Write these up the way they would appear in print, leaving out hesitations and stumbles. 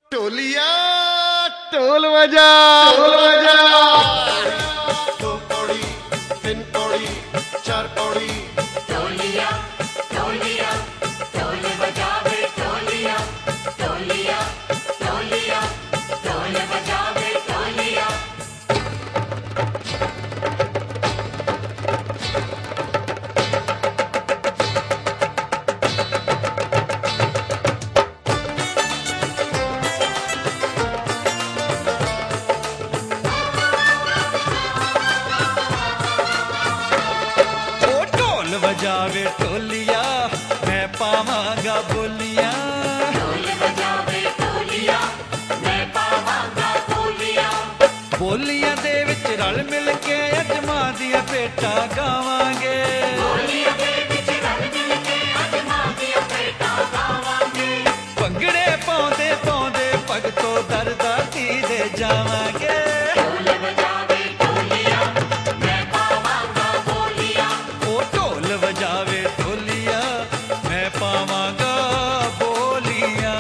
टोलिया toll बजा toll बजा। दो पौड़ी तीन पौड़ी चार पौड़ी टोलिया टोलिया टोल बजावे टोलिया टोलिया टोलिया टोल बजावे टोलिया। बजावे टोलिया मैं पावांगा बोलियां। ढोल बजावे टोलिया मैं पावांगा बोलियां। बोलियां दे विच रल मिल के अजमा दिया पेटा गावांगे। बोलियां दे विच रल मिल के अजमा दिया पेटा गावांगे। भंगड़े पाउंदे पाउंदे भगतों दर दाती दे जावांगे। ढोल बजावे टोलिया मैं पावांगा बोलियां। ओ ढोल बजावे टोलिया मैं पावांगा बोलियां।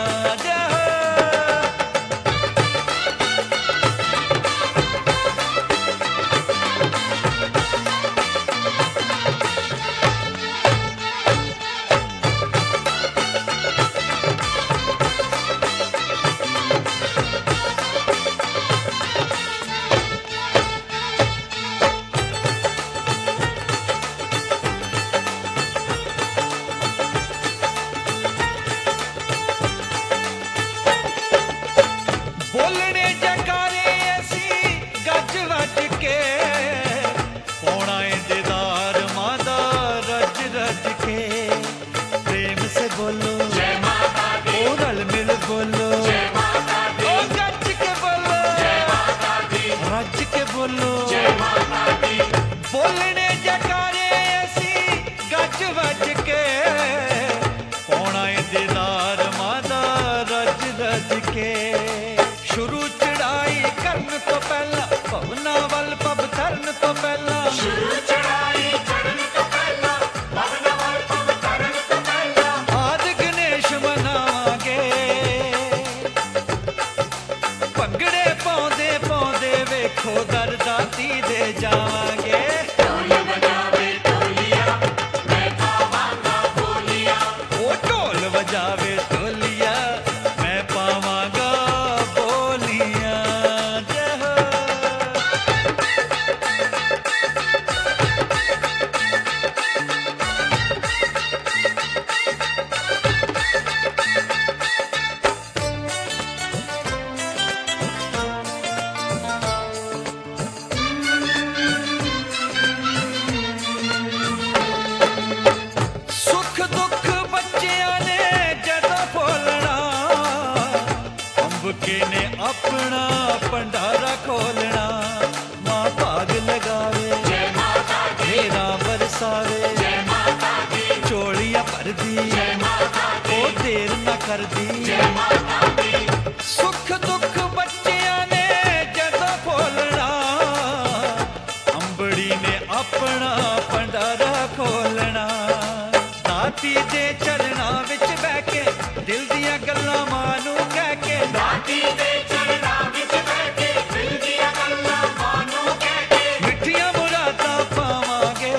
बोलने जकारे ऐसी गज वज के पौना इंतजार मादा रज रज के। प्रेम से बोलो जय माता दी ओ रल मिल बोलो जय माता दी ओ गज के बोलो जय माता दी रज के बोलो। जय माता दी बोलने जकारे ऐसी गज वज के पौना इंतजार मादा रज रज के। शुरू चढ़ाई करन तो पहला भवना वल पब तरन तो पहला। शुरू चढ़ाई चढ़न तो पहला भवन वल पव तरन तो पहला। आज गणेश मनावांगे भंगड़े पाउंदे पाउंदे वेखो दर दाती दे जावांगे। ढोल बजावे टोलिया मैं पावांगा बोलियां। ओ ढोल बजावे टोलिया मैं पावांगा बोलियां। जय हो। सुख दुख बच्चियां ने जदों बोलना अंब के ने अपना भंडारा खोलना। मां भाग लगावे जय माता दी घेरा बरसावे जय माता दी चोलियां भर दी जय माता दी ओ देर न कर दी। जय माता दी सुख दुख बच्चियां ने जदों बोलना अंबड़ी ने अपना भंडारा खोलना। दाती दे चरणां विच बह के दिल दियां गल्लां मां नूं कह के। दाती दे चरणां विच बैठ के दिल दियां गल्लां मां नूं कह के। मिठियां मुरादां पावांगे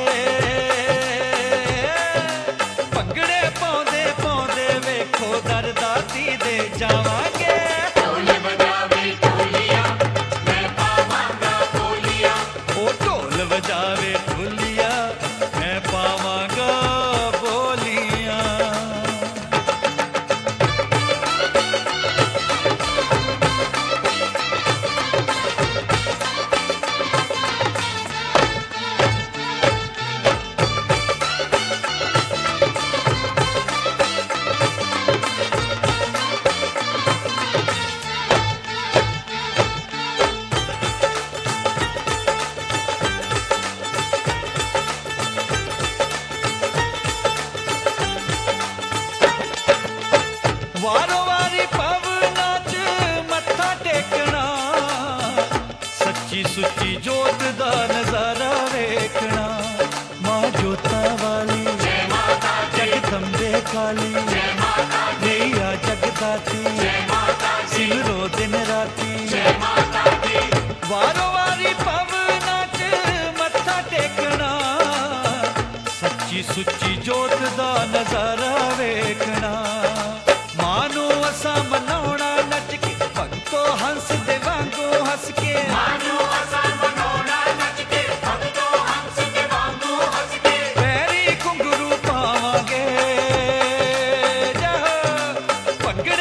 भंगड़े पाउंदे पाउंदे वेखो दर दाती दे जावांगे। ढोल बजावे टोलिया मैं पावांगा बोलियां। ओ ढोल बजावे ढोलिया मैं पावांगा बोलियां। वारो वारी पवना च मत्था टेकना सच्ची सुच्ची जोत दा नजारा वेखना। मां जोता वाली जय माता दी जगदम्बे काली जय माता दी नैया जगदाती जय माता दी सिमर सुची जोत दा नजारा वेखना मानो असा मनाउणा नच के भगतो हंस दे वांगू हंस के मानो असा मनोना नच के भगतो हंस के वांगू हंस के पैरी घुंघरू पावांगे जह भंगड़े